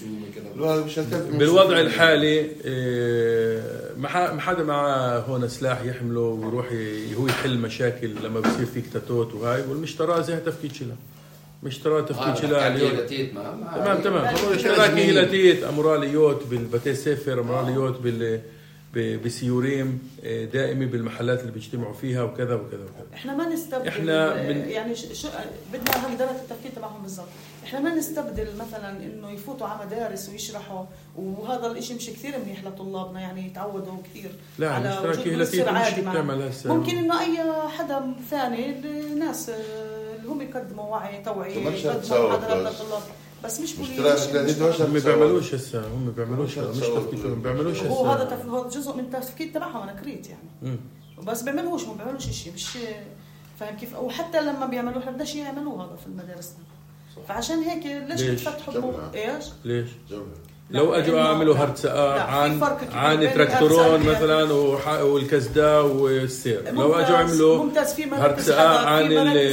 [SPEAKER 2] بالوضع الحالي إيه ما حدا معه هون سلاح يحمله ويروح هو يحل مشاكل لما بصير في كتاتوت وهاي والمشترى زي تفكيك شلا مشترى تفكيك شلا اليوم تمام تمام هو اشتراك هيلاتيت اموراليوت بالبتي سفر اموراليوت بال بسيوريم دائمي بالمحلات اللي بيجتمعوا فيها وكذا وكذا وكذا.
[SPEAKER 7] احنا ما نستبدل
[SPEAKER 2] احنا
[SPEAKER 7] من يعني شو بدنا هم درجه التفكير تبعهم بالضبط. احنا ما نستبدل مثلا انه يفوتوا على مدارس ويشرحوا وهذا الاشي مش كثير منيح لطلابنا يعني يتعودوا كثير على وجود مصير عادي معهم. ممكن انه اي حدا ثاني الناس اللي هم يقدموا وعي توعيه يقدموا محاضرات للطلاب بس مش بوليس
[SPEAKER 2] هم بيعملوش هسه هم بيعملوش مش تفكيرهم بيعملوش هسه
[SPEAKER 7] هو هذا تف... جزء من التفكير تبعهم انا كريت يعني م. بس بيعملوش ما بيعملوش شيء مش فاهم كيف وحتى لما بيعملوا احنا بدناش يعملوا هذا في المدارس فعشان هيك ليش بتفتحوا مو... ايش
[SPEAKER 2] ليش لو اجوا اعملوا هرتساء عن عن تراكتورون مثلا والكزدا والسير لو اجوا عملوا هرتساء عن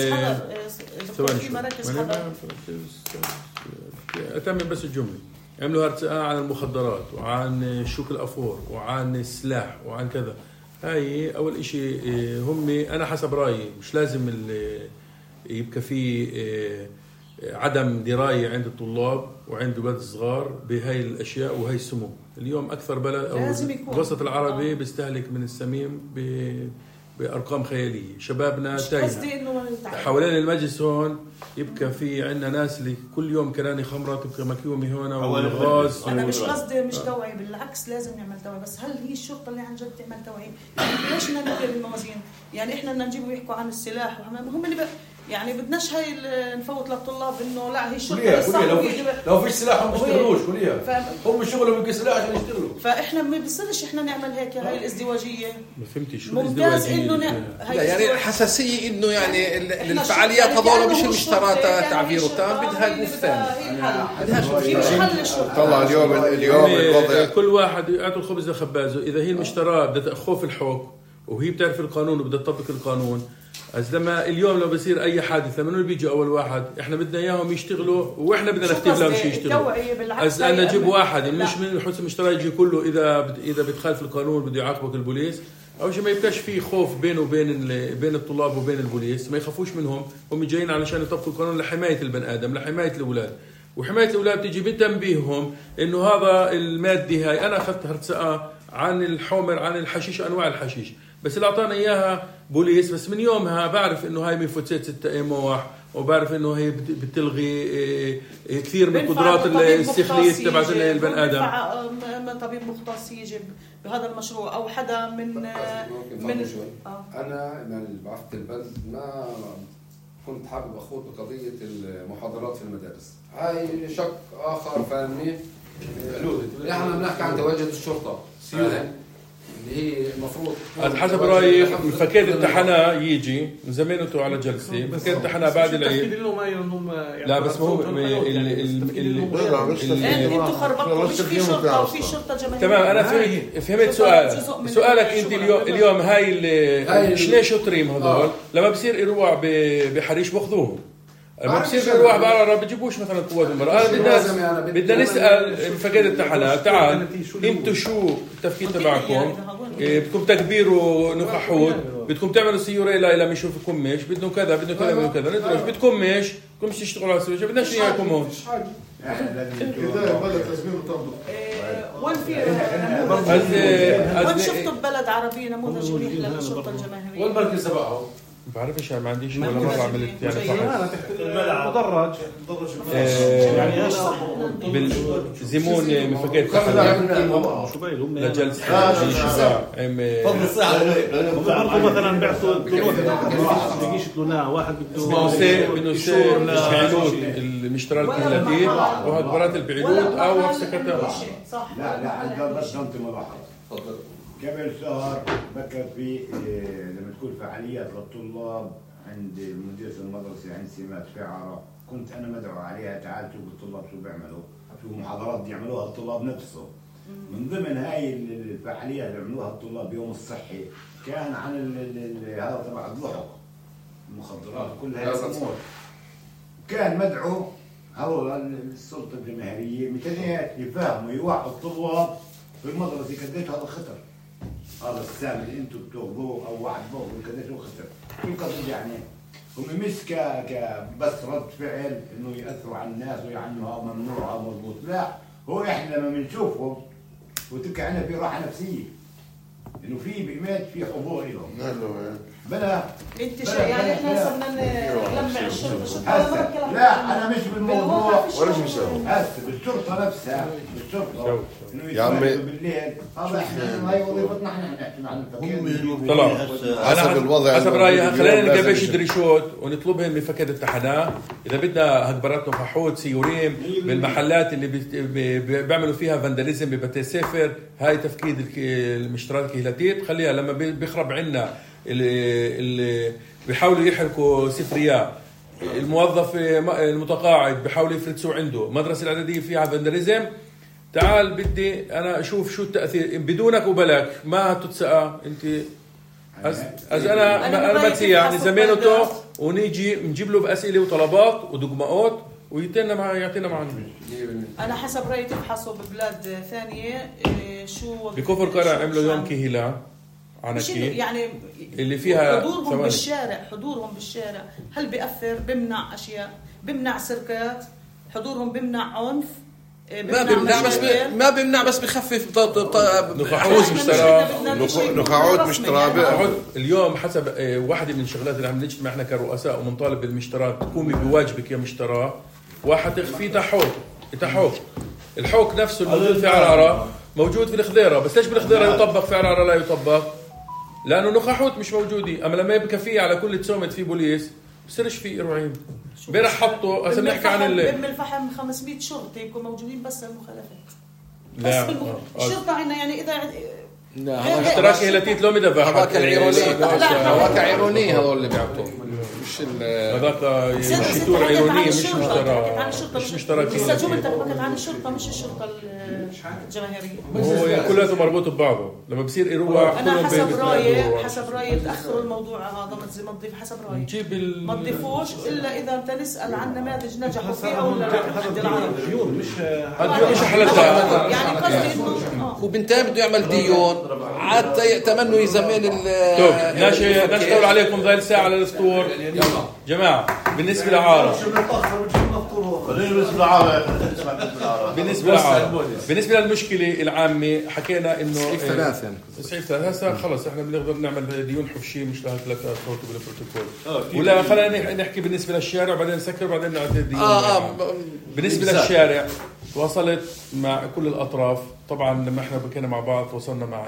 [SPEAKER 7] في مراكز حضر
[SPEAKER 2] أتمم بس الجملة عملوا هرتساء عن المخدرات وعن شوك الأفور وعن السلاح وعن كذا هاي أول إشي هم أنا حسب رأيي مش لازم يبقى في عدم دراية عند الطلاب وعند البلد الصغار بهاي الأشياء وهي السموم اليوم أكثر بلد أو الوسط العربي بيستهلك من السميم بأرقام خيالية شبابنا تايهة حوالين المجلس هون يبقى في عندنا ناس اللي كل يوم كراني خمرة تبقى مكيومة هنا والغاز
[SPEAKER 7] أنا مش قصدي مش توعي بالعكس لازم نعمل توعي بس هل هي الشرطة اللي عن جد تعمل توعي يعني ليش بدنا نقلب الموازين يعني إحنا بدنا نجيبوا يحكوا عن السلاح هم اللي يعني بدناش هاي نفوت للطلاب انه لا هي الشرطه
[SPEAKER 4] لو فيش لو فيش سلاح هم بيشتغلوش كليا هم شغلهم يمكن سلاح عشان يشتغلوا
[SPEAKER 7] فاحنا ما بيصيرش احنا نعمل هيك هاي الازدواجيه
[SPEAKER 2] ما فهمتي شو
[SPEAKER 7] ممتاز انه ن...
[SPEAKER 8] يعني الحساسيه انه يعني الفعاليات هذول مش المشترات تعبير تام بدها جوف ثاني
[SPEAKER 7] بدها شو
[SPEAKER 3] طلع اليوم اليوم الوضع
[SPEAKER 2] كل واحد يعطوا الخبز لخبازه اذا هي المشترات بدها خوف الحكم وهي بتعرف القانون وبدها تطبق القانون از لما اليوم لو بصير اي حادث لما بيجي اول واحد احنا بدنا اياهم يشتغلوا واحنا بدنا نكتب لهم شيء يشتغلوا از انا اجيب واحد مش من حسن المشترى يجي كله اذا اذا بتخالف القانون بده يعاقبك البوليس اول شيء ما يبقاش في خوف بينه وبين بين الطلاب وبين البوليس ما يخافوش منهم هم جايين علشان يطبقوا القانون لحمايه البني ادم لحمايه الاولاد وحمايه الاولاد تيجي بتنبيههم انه هذا الماده هاي انا اخذت هرتساء عن الحمر عن الحشيش انواع الحشيش بس اللي اعطانا اياها بوليس بس من يومها بعرف انه هاي ميفوتسيت ستة اموح وبعرف انه هي بتلغي كثير من قدرات السخليه تبعت البني ادم
[SPEAKER 7] من طبيب مختص يجي بهذا المشروع او حدا من من
[SPEAKER 1] آه. انا من بعثت البلد ما كنت حابب اخوض بقضيه المحاضرات في المدارس هاي شق اخر فاهمني احنا بنحكي عن تواجد الشرطه اللي هي المفروض
[SPEAKER 2] حسب رايي مفكر التحنا يجي من زمان انتوا على جلسه مفكر التحنا بعد العيد لا بس هو اللي
[SPEAKER 7] انتوا خربطتوا مش في شرطه وفي شرطه جماهيريه
[SPEAKER 2] تمام انا فهمت سؤال سؤالك انت اليوم اليوم هاي اللي شنو شطريم هذول لما بصير يروح بحريش باخذوهم لما بصير بيروح بعرة بيجيبوش مثلا قوات المرأة أنا بدنا بدنا نسأل مفقد التحالات تعال انتوا شو التفكير تبعكم بدكم تكبير ونفحوت بدكم تعملوا سيوره لا لا يشوفكم مش بدهم كذا بدهم كذا بدهم كذا ندرس بدكم مش بدكم تشتغلوا على السوشيال بدناش اياكم هون
[SPEAKER 7] وين في وين شفتوا ببلد عربي نموذج منيح للشرطه الجماهيريه؟
[SPEAKER 4] والمركز تبعه
[SPEAKER 2] بعرفش ما عنديش ولا مره عملت يعني
[SPEAKER 9] مدرج
[SPEAKER 2] يعني بالزمون مفكات لجلسه شباب
[SPEAKER 9] فضل الصحه مثلا بيعطوا بيجيش لنا واحد بده
[SPEAKER 2] بده يصير بعلود المشترى الكهلتي وهذا برات البعلود او سكرتير
[SPEAKER 10] صح لا لا عند بس انت ملاحظه تفضل قبل شهر بكر في لما تكون فعاليات للطلاب عند مديريه المدرسه عند سمات في عرب كنت انا مدعو عليها تعال شوف الطلاب شو بيعملوا شو محاضرات بيعملوها الطلاب نفسهم من ضمن هاي الفعاليات اللي عملوها الطلاب يوم الصحي كان عن هذا تبع اللحق المخدرات كل هاي الامور كان مدعو هذول السلطه الجماهيريه متنيات يفهموا يوعوا الطلاب في المدرسه قديش هذا خطر هذا السام اللي انتم بتاخذوه او واحد باخذه قديش هو خطر شو قصد يعني هم مش ك ك بس رد فعل انه ياثروا على الناس ويعني هذا ممنوع هذا مضبوط لا هو احنا لما بنشوفهم وتبقى عندنا في راحه نفسيه انه في بإيمات في حضور لهم بلا
[SPEAKER 7] انت شو يعني احنا صرنا نلمع الشرطه
[SPEAKER 10] لا انا مش بالموضوع
[SPEAKER 3] ولا شو مسوي
[SPEAKER 10] هسه بالشرطه نفسها بالشرطه انه
[SPEAKER 3] يا عمي
[SPEAKER 10] بالليل هذا احنا هاي وظيفتنا احنا نحكي مع الفقير
[SPEAKER 2] طلع
[SPEAKER 3] حسب الوضع
[SPEAKER 2] حسب رايي خلينا نقبش دريشوت ونطلبهم من فكاد التحناه اذا بدنا هكبراتهم فحوت سيوريم بالمحلات اللي بيعملوا فيها فانداليزم ببتي سفر هاي تفكيد المشتريات الكهلتيه خليها لما بيخرب عنا اللي, اللي بيحاولوا يحركوا سفريات الموظف المتقاعد بيحاولوا يفرتسوا عنده مدرسة الإعدادية فيها فانداليزم تعال بدي أنا أشوف شو التأثير بدونك وبلك ما تتسقى أنت أز, أز أنا أنا, أنا بتسي يعني زميلته ونيجي نجيب له بأسئلة وطلبات ودقمات ويعطينا مع يعطينا معنا.
[SPEAKER 7] أنا حسب رأيي تفحصوا ببلاد ثانية شو
[SPEAKER 2] بكفر قرع عملوا يوم كهيلا عناكي
[SPEAKER 7] يعني
[SPEAKER 2] اللي فيها
[SPEAKER 7] حضورهم
[SPEAKER 2] ثواني.
[SPEAKER 7] بالشارع حضورهم بالشارع هل بيأثر بمنع أشياء بمنع سرقات حضورهم بمنع عنف
[SPEAKER 8] ما بيمنع بس ب... ما بيمنع بس بخفف
[SPEAKER 2] نقاعات مشترى
[SPEAKER 3] نقاعات مشترى
[SPEAKER 2] اليوم حسب واحدة من الشغلات اللي عم نجتمع احنا كرؤساء ومنطالب بالمشترى تقومي بواجبك يا مشترى واحد تخفي تحوك تحوك الحوك نفسه الموجود في عرارة موجود في الخضيرة بس ليش بالخضيرة يطبق في عرارة لا يطبق لأنه نقاحوت مش موجودة أما لما بكفيه على كل تسومت في بوليس بصيرش في إروعين بيرح حطوا هسه بنحكي عن ال
[SPEAKER 7] بم الفحم خمسمية شرطة يكونوا موجودين بس المخالفات
[SPEAKER 2] لا
[SPEAKER 7] بس الشرطة عندنا يعني إذا
[SPEAKER 8] لا
[SPEAKER 2] اشتراك هلاتيت لو مدفع
[SPEAKER 8] هذاك العيروني هذاك عيروني هذول اللي بيعطوا مش
[SPEAKER 2] هذاك يشتور عيروني مش مشترى
[SPEAKER 7] مش مشترك بس جملتك بكت عن الشرطة مش الشرطة الجماهيرية
[SPEAKER 2] هو كلها مربوط ببعضه لما بصير إروع
[SPEAKER 7] أنا حسب رأيي حسب رأيي تأخروا الموضوع هذا ما تضيف حسب رأيي
[SPEAKER 2] نجيب
[SPEAKER 7] ما تضيفوش إلا إذا أنت نسأل عن نماذج نجحوا فيها ولا هذا العرب
[SPEAKER 9] ديون مش
[SPEAKER 2] هذا مش حلتها
[SPEAKER 7] يعني قصدي إنه
[SPEAKER 8] وبنتين بده يعمل ديون عاد يتمنوا يزمن ال
[SPEAKER 2] شوف ناشي نشتغل عليكم ذا الساعة على الفطور جماعة بالنسبة لعارة بالنسبة لعارة بالنسبة للمشكلة العامة حكينا إنه
[SPEAKER 8] صحيح ثلاث يعني
[SPEAKER 2] صحيح ثلاث هسا خلص إحنا بنقدر نعمل ديون حفشية مش لها ثلاثة صوت بالبروتوكول ولا خلينا نحكي بالنسبة للشارع وبعدين نسكر وبعدين نعطي ديون
[SPEAKER 8] آه آه
[SPEAKER 2] بالنسبة للشارع وصلت مع كل الأطراف طبعا لما إحنا بكينا مع بعض وصلنا مع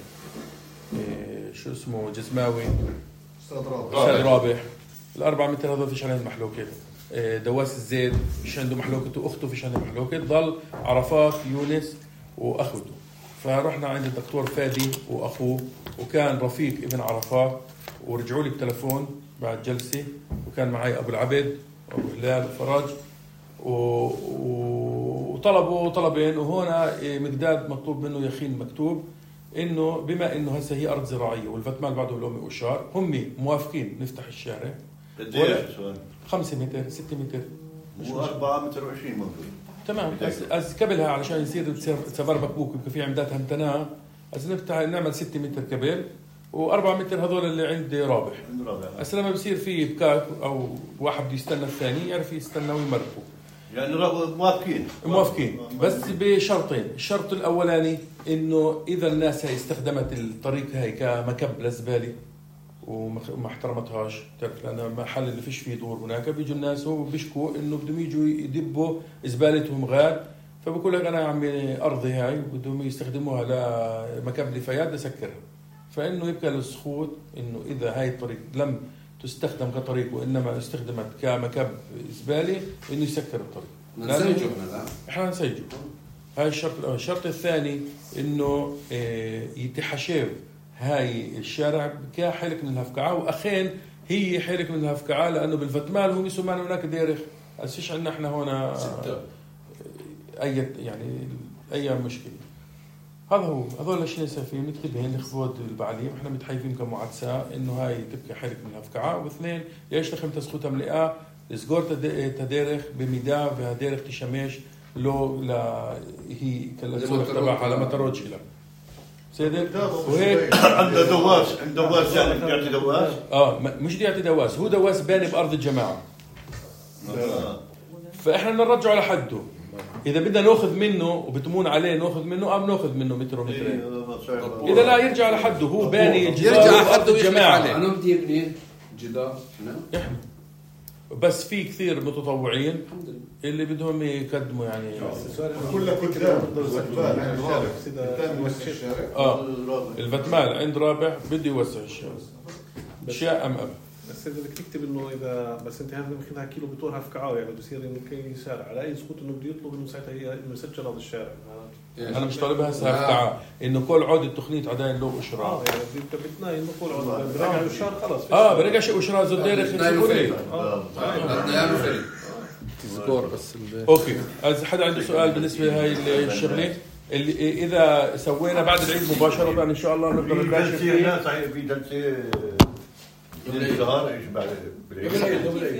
[SPEAKER 2] شو اسمه جسماوي استاذ رابح الأربعة متر هذول فيش عليهم محلوكة دواس الزيد فيش عنده محلوكة وأخته فيش عنده محلوكة ضل عرفات يونس وأخوته فرحنا عند الدكتور فادي وأخوه وكان رفيق ابن عرفات ورجعوا لي بتلفون بعد جلسة وكان معي أبو العبد وأبو هلال وفرج وطلبوا طلبين وهنا مقداد مطلوب منه يخين مكتوب إنه بما إنه هسه هي أرض زراعية والفتمال بعده الأمي وشار هم موافقين نفتح الشارع خمسة متر ستة متر
[SPEAKER 5] وأربعة متر وعشرين موجود
[SPEAKER 2] تمام أز قبلها علشان يصير سفر بكبوك يبقى في عمدات همتنا أز نفتح نعمل ستة متر قبل وأربعة متر هذول اللي عند رابح. هسه لما بصير في بكاك او واحد بده يستنى الثاني يعرف يستنى ويمرقوا.
[SPEAKER 5] يعني موافقين
[SPEAKER 2] موافقين بس بشرطين. الشرط الاولاني انه اذا الناس هي استخدمت الطريق هاي كمكب للزباله وما احترمتهاش، تعرف لأن محل اللي فيش فيه دور هناك بيجوا الناس وبيشكوا انه بدهم يجوا يدبوا زبالتهم غاد، فبقول لك انا عمي ارضي هاي بدهم يستخدموها لمكب لفيات بسكرها. فانه يبقى السخوت انه اذا هاي الطريق لم تستخدم كطريق وانما استخدمت كمكب زباله انه يسكر الطريق.
[SPEAKER 1] نسجله
[SPEAKER 2] احنا نسجله. هاي الشرط الاول. الشرط الثاني انه يتحشيب هاي الشارع كحلك من الهفكعة، واخين هي حلك من الهفكعة لانه بالفتمال هم يسمعنا هناك ديرخ. اسيش عندنا احنا هنا اي يعني اي مشكله. هذا هو هذول الاشياء سافين نكتبهن لخفوض البعليم. احنا متحيفين كمعادسه انه هاي تبقى حلك من الهفكعة. واثنين ليش تخم تسخوتها ملئه لسجور تديرخ بميدا بهديرخ تشمش لو لا هي كالصورة تبعها لما تروج إلى سيدك وهيك
[SPEAKER 5] عنده دواس عنده دواس يعني بيعطي دواس
[SPEAKER 2] اه مش بيعطي دواس، هو دواس باني بأرض الجماعة. فإحنا نرجعه على حده. إذا بدنا نأخذ منه وبتمون عليه نأخذ منه أم نأخذ منه متر ومترين. إذا لا يرجع على حده، هو باني
[SPEAKER 8] يرجع على حده الجماعة.
[SPEAKER 1] أنا بدي أبني جدار هنا.
[SPEAKER 2] إحنا بس في كثير متطوعين اللي بدهم يقدموا يعني
[SPEAKER 9] كلها قدام
[SPEAKER 2] اه الفتمال عند رابح بده يوسع الشارع اشياء ام ام
[SPEAKER 9] بس اذا بدك تكتب انه اذا بس انت هذا ماخذها كيلو بتورها في كعاوي يعني بصير انه كاين شارع على اي سقوط انه بده يطلب انه ساعتها هي انه يسجل هذا الشارع.
[SPEAKER 2] انا مش طالبها هسه هفتعه انه كل عود التخنيت عدين له اشراف.
[SPEAKER 9] اه يعني انت بتناي انه كل عود برجع الشهر خلص
[SPEAKER 2] اه برجع شيء اشراف زدير
[SPEAKER 1] فريق
[SPEAKER 2] اه
[SPEAKER 1] فريق
[SPEAKER 8] تذكر بس
[SPEAKER 2] اوكي. اذا حدا عنده سؤال بالنسبه لهي الشغله اللي اذا سوينا بعد العيد مباشره ان شاء الله نقدر نباشر فيه.
[SPEAKER 5] صحيح في جلسه الظهر ايش بعد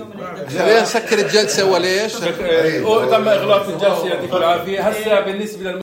[SPEAKER 8] خلينا نسكر الجلسه وليش
[SPEAKER 2] تم اغلاق الجلسه يعطيك العافيه. هسه بالنسبه